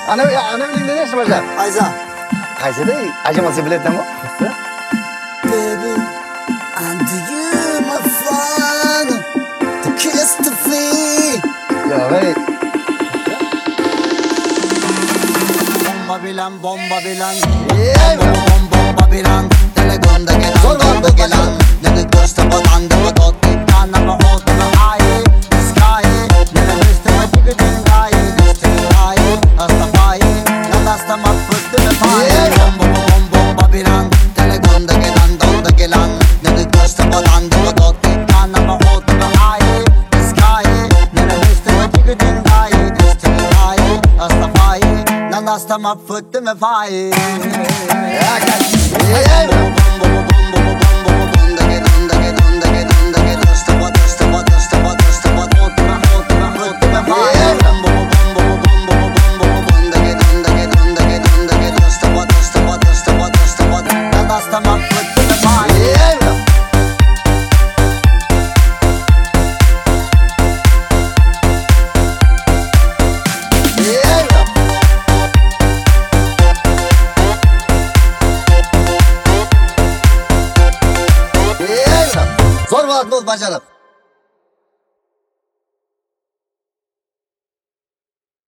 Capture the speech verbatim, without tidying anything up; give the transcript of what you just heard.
Ana ana bilingde ne başa? Ayza. Qaysi dey? Ajamasi biletmi? Baby, under you, my fun, to kiss the feet. Ya hey. Bomba bilan, bomba bilan, Yeah. bom bomba bilan, telegonda gelan, gonda gelan, nede costa botanda bototti, tanna ma hot ma high, sky, nede beste ma tigin high, beste high, hasta fai, nada hasta ma foot the fire. Bomba bom bomba bilan, telegonda gelan, gonda gelan, nede costa botanda bototti, tanna ma hot ma high, sky, nede beste ma tigin high, beste high, hasta fai, nada hasta ma foot the fire. Ya qaysi? Zor vaat bo'l bajarib.